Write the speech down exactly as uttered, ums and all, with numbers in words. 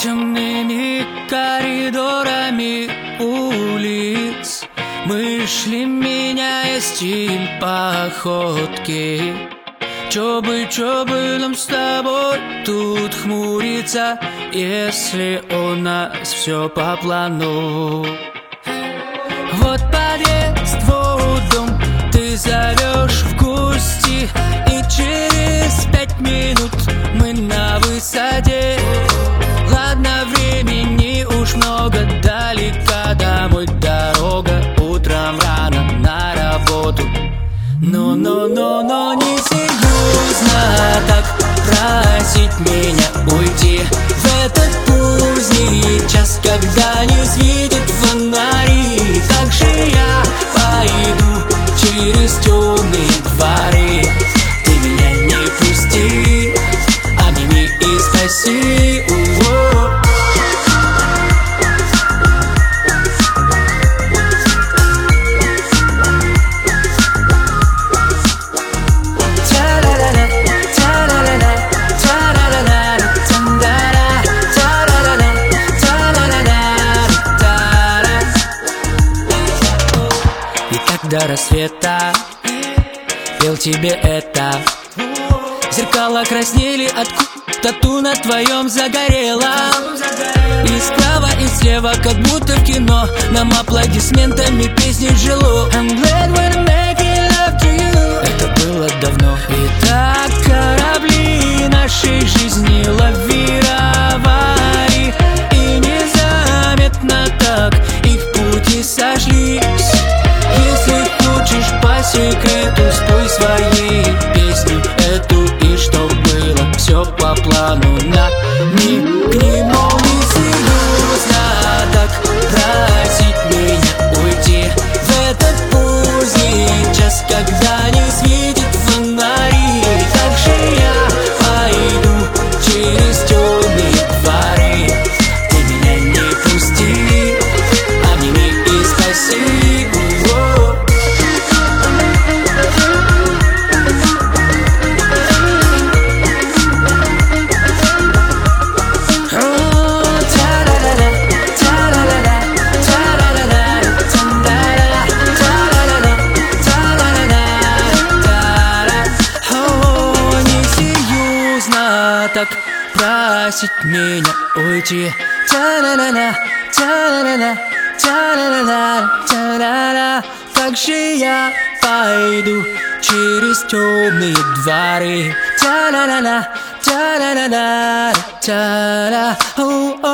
Темными коридорами улиц мы шли, меняя стиль походки. Чё бы, чё бы нам с тобой тут хмуриться, если у нас все по плану? Вот подъезд, вот дом, ты зовешь в гости, и через пять минут мы на высоте. Ладно, времени уж много, далеко домой дорога, утром рано на работу. Но-но-но-но не серьезно так просить меня уйти в этот поздний час, когда не светит фонари. Как же я пойду через темные дворы? Ты меня не пусти, обними и спаси. До рассвета пел тебе это. Зеркала краснели от тату на твоем загорелом. И справа, и слева, как будто в кино, нам аплодисментами песни жило. I'm glad when I'm making love to you. Это было давно. И так корабли нашей жизни лавировали, и незаметно так их пути сошлись. Если хочешь по секрету, спой своей песни эту, и чтоб было все по плану. На мигни, мол, не серьезно так просить меня уйти в этот поздний час, когда не светит фонари. Как же я пойду через темные дворы? Ты меня не пусти, обними и спаси. Так просить меня уйти. Та-ла-ла-ла, та-ла-ла-ла, та-ла-ла-ла, та-ла-ла. Как же я пойду через темные дворы? Та-ла-ла-ла, та-ла-ла-ла, та-ла.